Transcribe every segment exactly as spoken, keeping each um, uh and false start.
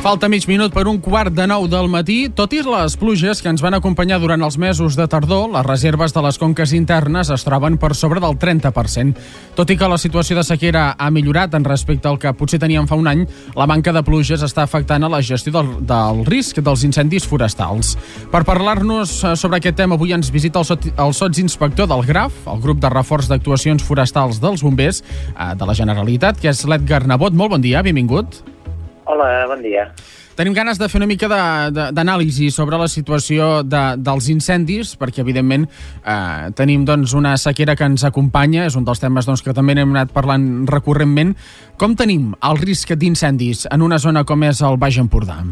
Falta mig minut per un quart de nou del matí. Tot i les pluges que ens van acompanyar durant els mesos de tardor, les reserves de les conques internes es troben per sobre del trenta per cent. Tot i que la situació de sequera ha millorat en respecte al que potser teníem fa un any, la manca de pluges està afectant a la gestió del, del risc dels incendis forestals. Per parlar-nos sobre aquest tema, avui ens visita el, sot, el sotsinspector del GRAF, el grup de reforç d'actuacions forestals dels bombers eh, de la Generalitat, que és l'Edgar Nebot. Molt bon dia, benvingut. Hola, bon dia. Tenim ganes de fer una mica d'anàlisi sobre la situació de, dels incendis, perquè, evidentment, eh, tenim doncs, una sequera que ens acompanya, és un dels temes doncs, que també hem anat parlant recurrentment. Com tenim el risc d'incendis en una zona com és el Baix Empordà?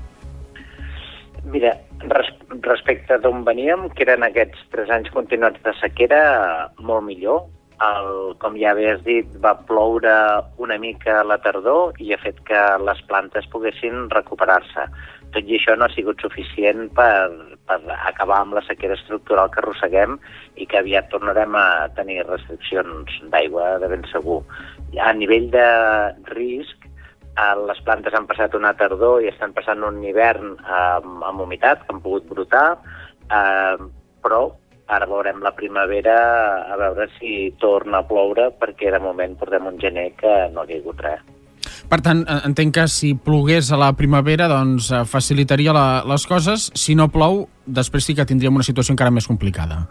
Mira, res, respecte d'on veníem, que eren aquests tres anys continuats de sequera, molt millor. El, com ja havies dit, va ploure una mica a la tardor i ha fet que les plantes poguessin recuperar-se. Tot i això no ha sigut suficient per, per acabar amb la sequera estructural que arrosseguem i que aviat tornarem a tenir restriccions d'aigua de ben segur. A nivell de risc, les plantes han passat una tardor i estan passant un hivern amb, amb humitat, que han pogut brotar, eh, però ara veurem la primavera, a veure si torna a ploure, perquè de moment portem un gener que no ha caigut res. Per tant, entenc que si plogués a la primavera, doncs facilitaria la, les coses. Si no plou, després sí que tindríem una situació encara més complicada.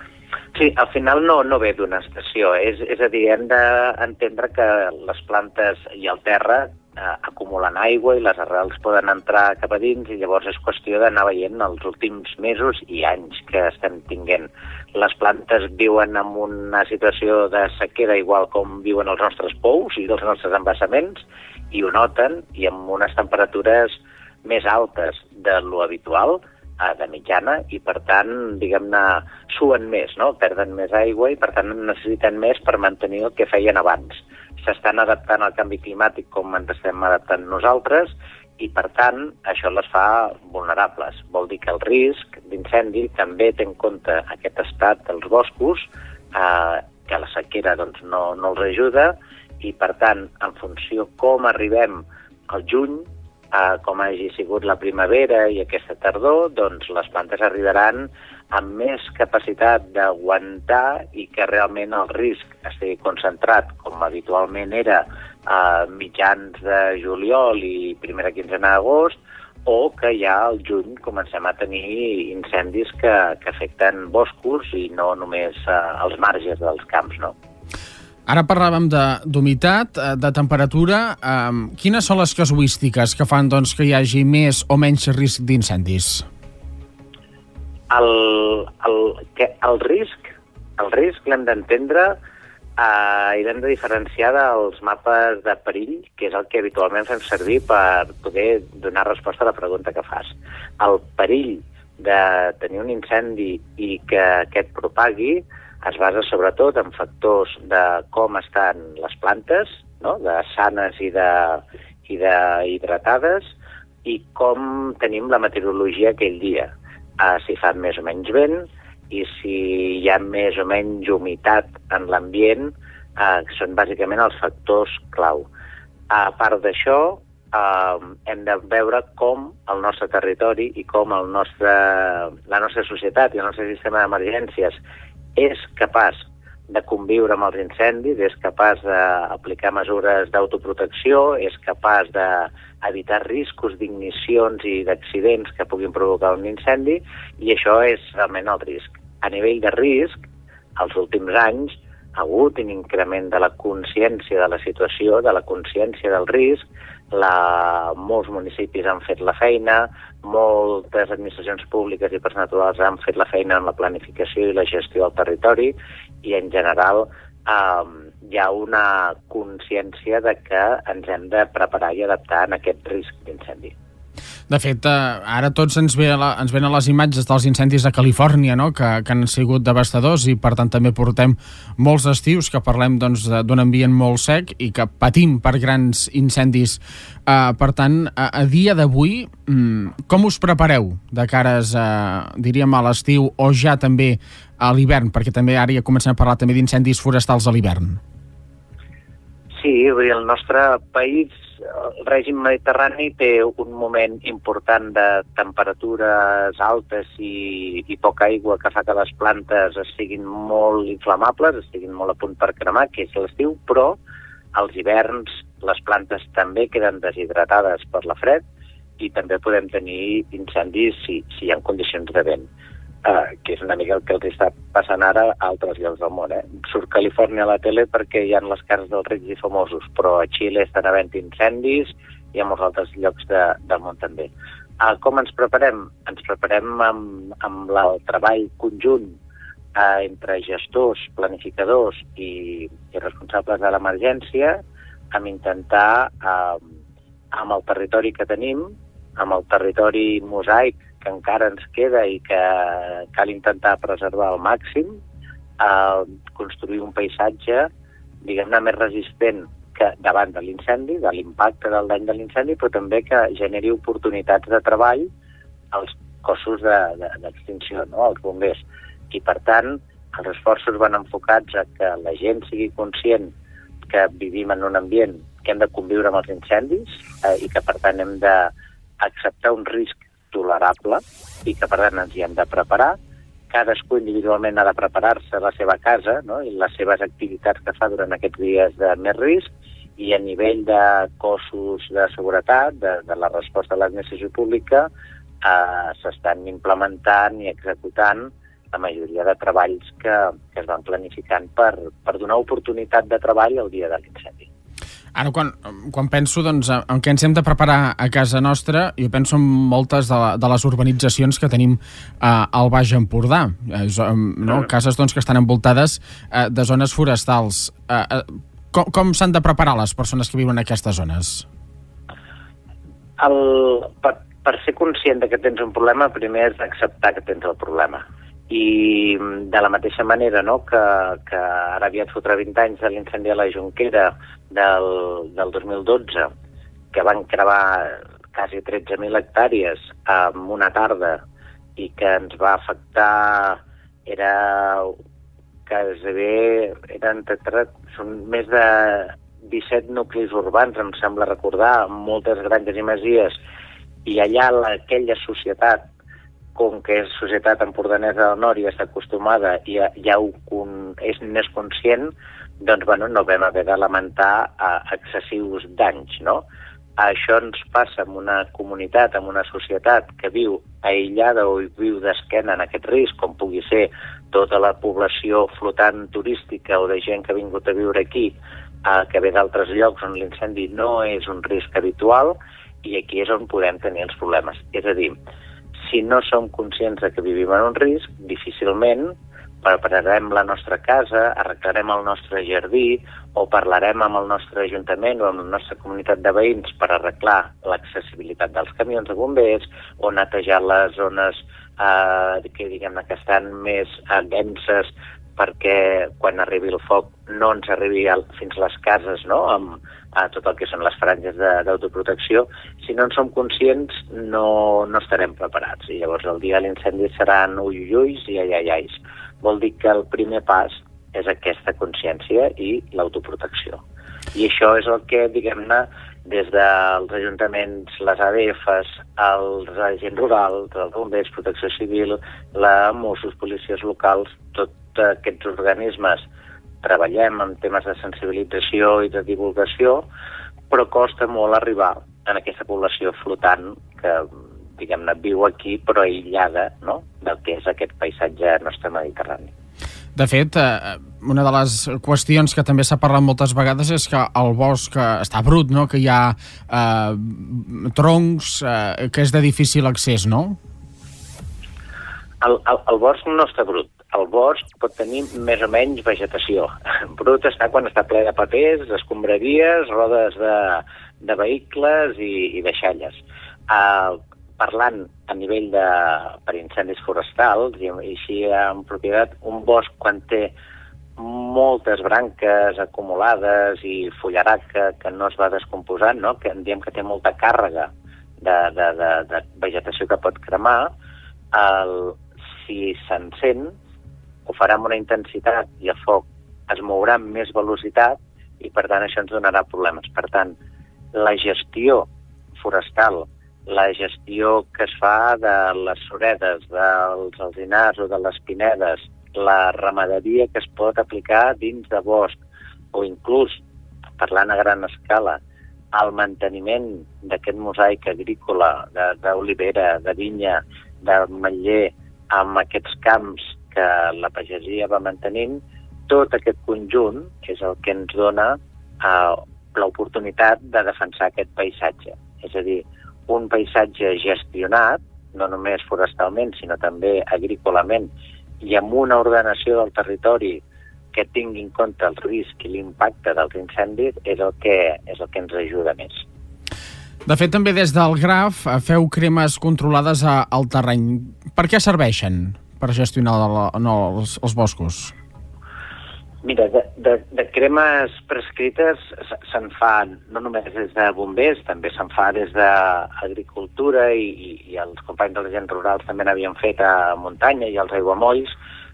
Sí, al final no, no ve d'una estació. És, és a dir, hem d'entendre que les plantes i el terra eh, acumulen aigua i les arrels poden entrar cap a dins i llavors és qüestió d'anar veient els últims mesos i anys que estem tinguent. Les plantes viuen en una situació de sequera igual com viuen els nostres pous i els nostres embassaments i ho noten, i amb unes temperatures més altes de lo habitual, de mitjana, i per tant, diguem-ne, suen més, no? Perden més aigua i per tant necessiten més per mantenir el que feien abans. S'estan adaptant al canvi climàtic com ens estem adaptant nosaltres i per tant això les fa vulnerables. Vol dir que el risc d'incendi també té en compte aquest estat dels boscos, eh, que la sequera doncs, no, no els ajuda, i per tant, en funció com arribem al juny, Uh, com hagi sigut la primavera i aquesta tardor, doncs les plantes arribaran amb més capacitat d'aguantar i que realment el risc estigui concentrat, com habitualment era a uh, mitjans de juliol i primera quinzena d'agost, o que ja al juny comencem a tenir incendis que, que afecten boscos i no només uh, els marges dels camps, no? Ara parlàvem d'humitat, de, de temperatura. Um, quines són les casuístiques que fan doncs, que hi hagi més o menys risc d'incendis? El, el, que, el risc el risc l'hem d'entendre eh, i l'hem de diferenciar dels mapes de perill, que és el que habitualment fem servir per poder donar resposta a la pregunta que fas. El perill de tenir un incendi i que aquest propagui es basa sobretot en factors de com estan les plantes, no? De sanes i de, i de hidratades, i com tenim la meteorologia aquell dia. Uh, si fa més o menys vent i si hi ha més o menys humitat en l'ambient, uh, que són bàsicament els factors clau. A part d'això, uh, hem de veure com el nostre territori i com el nostre, la nostra societat i el nostre sistema d'emergències és capaç de conviure amb els incendis, és capaç d'aplicar mesures d'autoprotecció, és capaç d'evitar riscos d'ignicions i d'accidents que puguin provocar un incendi, i això és realment el risc. A nivell de risc, els últims anys ha hagut un increment de la consciència de la situació, de la consciència del risc. La... Molts municipis han fet la feina, moltes administracions públiques i persones naturals han fet la feina en la planificació i la gestió del territori, i en general eh, hi ha una consciència de que ens hem de preparar i adaptar en aquest risc d'incendi. De fet, ara tots ens, ve la, ens venen les imatges dels incendis a Califòrnia, no? que, que han sigut devastadors, i per tant també portem molts estius que parlem doncs, d'un ambient molt sec i que patim per grans incendis. Uh, per tant, a, a dia d'avui, um, com us prepareu de cares, uh, diríem, a l'estiu o ja també a l'hivern? Perquè també ara ja comencem a parlar també d'incendis forestals a l'hivern. Sí, el nostre país el règim mediterrani té un moment important de temperatures altes i, i poca aigua que fa que les plantes estiguin molt inflamables, estiguin molt a punt per cremar, que és l'estiu, però als hiverns les plantes també queden deshidratades per la fred i també podem tenir incendis si, si hi ha condicions de vent. Uh, que és una mica el que els està passant ara a altres llocs del món. Eh? Surt Califòrnia a la tele perquè hi ha les cases dels rics i famosos, però a Xile estan havent incendis i a molts altres llocs de, del món també. Uh, com ens preparem? Ens preparem amb, amb la, el treball conjunt uh, entre gestors, planificadors i, i responsables de l'emergència, amb intentar, uh, amb el territori que tenim, amb el territori mosaic que encara ens queda i que cal intentar preservar al màxim, eh, construir un paisatge, diguem-ne, més resistent que davant de l'incendi, de l'impacte del dany de l'incendi, però també que generi oportunitats de treball als cossos d'extinció, de, de, no? als bombers. I, per tant, els esforços van enfocats a que la gent sigui conscient que vivim en un ambient que hem de conviure amb els incendis eh, i que, per tant, hem d'acceptar un risc tolerable i que, per tant, ens hi hem de preparar. Cadascú individualment ha de preparar-se a la seva casa, no? I les seves activitats que fa durant aquests dies de més risc, i a nivell de cossos de seguretat, de, de la resposta a l'administració pública, eh, s'estan implementant i executant la majoria de treballs que, que es van planificant per, per donar oportunitat de treball el dia de l'incendi. Ara, quan, quan penso doncs, en què ens hem de preparar a casa nostra, jo penso en moltes de, la, de les urbanitzacions que tenim eh, al Baix Empordà. Eh, no? Cases doncs, que estan envoltades eh, de zones forestals. Eh, eh, com com s'han de preparar les persones que viuen en aquestes zones? El, per, per ser conscient de que tens un problema, primer és acceptar que tens el problema. I de la mateixa manera, no, que, que ara aviat fotrà vint anys de l'incendi a la Jonquera del, del dos mil dotze, que van cremar quasi tretze mil hectàrees en una tarda i que ens va afectar, era gairebé, eren, són més de disset nuclis urbans, em sembla recordar, amb moltes granges i masies, i allà aquella societat, com que és societat empordanesa del nord i està acostumada i ja, ja ho, és més conscient, doncs bueno, no vam haver de lamentar uh, excessius danys, no? Això ens passa en una comunitat, en una societat que viu aïllada o viu d'esquena en aquest risc, com pugui ser tota la població flotant turística o de gent que ha vingut a viure aquí, uh, que ve d'altres llocs on l'incendi no és un risc habitual, i aquí és on podem tenir els problemes. És a dir, si no som conscients de que vivim en un risc, difícilment prepararem la nostra casa, arreglarem el nostre jardí o parlarem amb el nostre ajuntament o amb la nostra comunitat de veïns per arreglar l'accessibilitat dels camions de bombers o netejar les zones eh, que, diguem-ne, que estan més eh, denses perquè quan arribi el foc no ens arribi al, fins a les cases, no?, amb a tot el que són les franges d'autoprotecció. Si no en som conscients, no, no estarem preparats. I llavors el dia de l'incendi seran ui-ui-uis i ai-ai-ais. Vol dir que el primer pas és aquesta consciència i l'autoprotecció. I això és el que, diguem-ne, des dels ajuntaments, les A D Fs, els agents rurals, els bombers, protecció civil, la Mossos, policies locals, tots aquests organismes treballem en temes de sensibilització i de divulgació, però costa molt arribar a aquesta població flotant que, diguem-ne, viu aquí però aïllada, no?, del que és aquest paisatge nostre mediterrani. De fet, una de les qüestions que també s'ha parlat moltes vegades és que el bosc està brut, no?, que hi ha eh, troncs, eh, que és de difícil accés, no? El, el, el bosc no està brut. El bosc pot tenir més o menys vegetació. Brut està quan està ple de papers, escombraries, rodes de, de vehicles i, i deixalles. Uh, parlant a nivell de per incendis forestals, i així en propietat, un bosc quan té moltes branques acumulades i fullarat que, que no es va descomposant, no?, que diem que té molta càrrega de, de, de, de vegetació que pot cremar, el, si s'encén, ho farà amb una intensitat i el foc es mourà amb més velocitat i, per tant, això ens donarà problemes. Per tant, la gestió forestal, la gestió que es fa de les suredes, dels alzinars o de les pinedes, la ramaderia que es pot aplicar dins de bosc, o inclús, parlant a gran escala, el manteniment d'aquest mosaic agrícola, d'olivera, de, de vinya, de matller, amb aquests camps que la pagesia va mantenint, tot aquest conjunt és el que ens dona eh, l'oportunitat de defensar aquest paisatge. És a dir, un paisatge gestionat, no només forestalment, sinó també agrícolament, i amb una ordenació del territori que tingui en compte el risc i l'impacte dels incendis és el que, és el que ens ajuda més. De fet, també des del Graf feu cremes controlades al terreny. Per què serveixen per gestionar la, no, els, els boscos? Mira, de, de, de cremes prescrites se'n fa no només des de bombers, també se'n fa des d'agricultura i, i, i els companys dels agents rurals també n'havien fet a muntanya i als aiguamolls.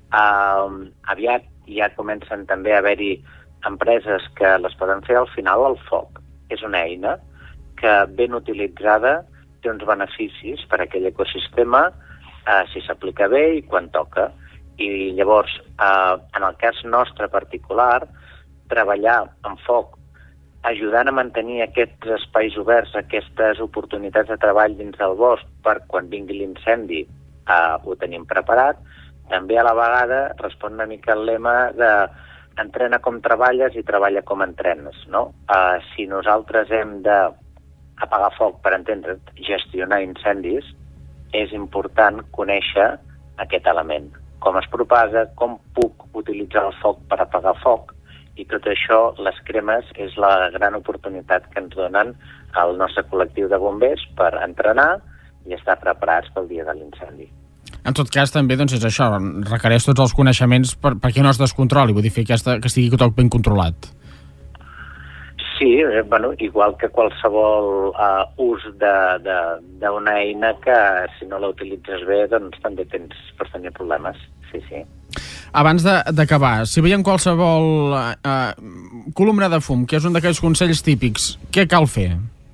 Uh, aviat ja comencen també a haver-hi empreses que les poden fer. Al final el foc és una eina que ben utilitzada té uns beneficis per a aquell ecosistema uh, si s'aplica bé i quan toca. I llavors, eh, en el cas nostre particular, treballar amb foc, ajudant a mantenir aquests espais oberts, aquestes oportunitats de treball dins del bosc per quan vingui l'incendi eh, ho tenim preparat, també a la vegada respon una mica el lema de entrena com treballes i treballa com entrenes, no? Eh, si nosaltres hem d'apagar foc, per entendre, gestionar incendis, és important conèixer aquest element. Com es propaga, com puc utilitzar el foc per apagar foc, i tot això, les cremes, és la gran oportunitat que ens donen al nostre col·lectiu de bombers per entrenar i estar preparats pel dia de l'incendi. En tot cas, també doncs, és això, requereix tots els coneixements per, perquè no es descontroli, vull dir, fer aquesta, que estigui tot ben controlat. Sí, eh, bueno, igual que qualsevol uh, ús d'una eina que, si no la utilitzes bé, doncs també tens per tenir problemes. Sí, sí. Abans d'acabar, si veiem qualsevol uh, columna de fum, que és un d'aquells consells típics, què cal fer?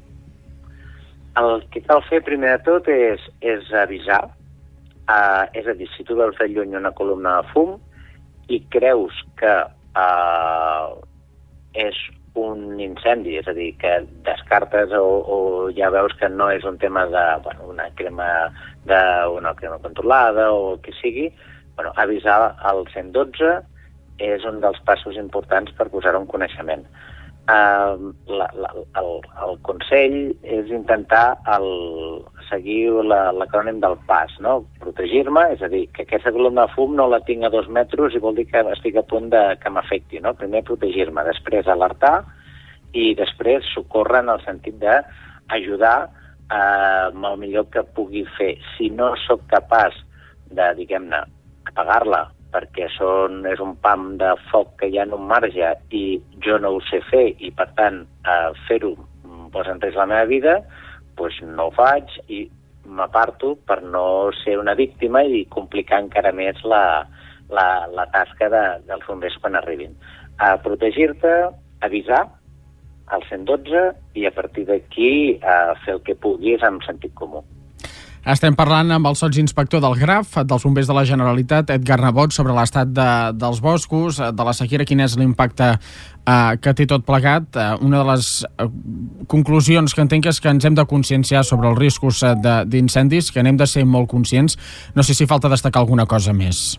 El que cal fer, primer de tot, és, és avisar. Uh, és a dir, si tu veus de lluny una columna de fum i creus que uh, és un incendi, és a dir, que descartes o, o ja veus que no és un tema de bueno, una crema de una crema controlada o el que sigui, bueno, avisar al cent dotze és un dels passos importants per posar-ho en coneixement. Uh, la, la, el, el consell és intentar el, seguir l'acrònim del pas, no? Protegir-me, és a dir, que aquesta columna de fum no la tinc a dos metres i vol dir que estic a punt de que m'afecti, no? Primer protegir-me, després alertar i després socórrer en el sentit d'ajudar eh, amb el millor que pugui fer. Si no sóc capaç de, diguem-ne, apagar-la perquè són, és un pam de foc que hi ha en un marge i jo no ho sé fer i, per tant, eh, fer-ho posa en risc la meva vida, doncs no ho faig i m'aparto per no ser una víctima i complicar encara més la, la, la tasca de, dels bombers quan arribin. A protegir-te, avisar al cent dotze i a partir d'aquí eh, fer el que puguis amb sentit comú. Estem parlant amb el sotsinspector del Graf, dels bombers de la Generalitat, Edgar Nebot, sobre l'estat de, dels boscos, de la sequera, quin és l'impacte eh, que té tot plegat. Eh, una de les eh, conclusions que entenc és que ens hem de conscienciar sobre els riscos eh, d'incendis, que n'hem de ser molt conscients. No sé si falta destacar alguna cosa més.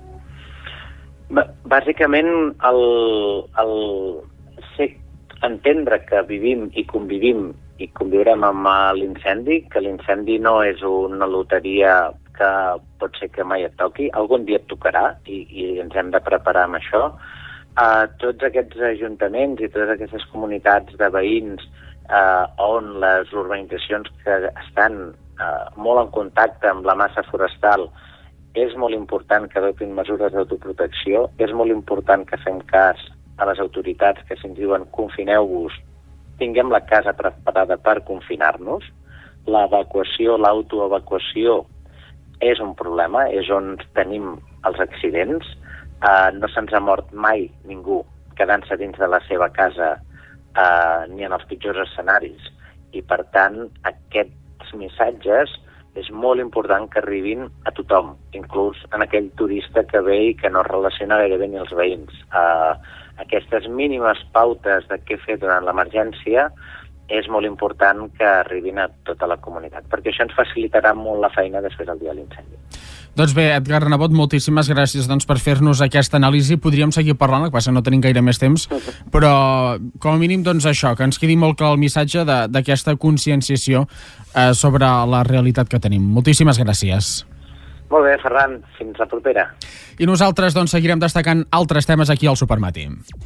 Bàsicament, el, el ser, entendre que vivim i convivim i conviurem amb l'incendi, que l'incendi no és una loteria que pot ser que mai et toqui, algun dia et tocarà i, i ens hem de preparar amb això. Uh, tots aquests ajuntaments i totes aquestes comunitats de veïns uh, on les urbanitzacions que estan uh, molt en contacte amb la massa forestal, és molt important que adoptin mesures d'autoprotecció, és molt important que fem cas a les autoritats que se'ns diuen confineu-vos, tinguem la casa preparada per confinar-nos. L'evacuació, l'autoevacuació és un problema, és on tenim els accidents. Uh, no se'ns ha mort mai ningú quedant-se dins de la seva casa eh, ni en els pitjors escenaris. I, per tant, aquests missatges és molt important que arribin a tothom, inclús en aquell turista que ve i que no es relaciona gairebé ni els veïns. Eh, aquestes mínimes pautes de què fer durant l'emergència és molt important que arribin a tota la comunitat, perquè això ens facilitarà molt la feina després del dia de l'incendi. Doncs bé, Edgar Nebot, moltíssimes gràcies doncs, per fer-nos aquesta anàlisi. Podríem seguir parlant, el que passa no tenim gaire més temps, però com a mínim doncs això, que ens quedi molt clar el missatge d'aquesta conscienciació eh, sobre la realitat que tenim. Moltíssimes gràcies. Molt bé, Ferran, fins la propera. I nosaltres doncs, seguirem destacant altres temes aquí al Supermatí.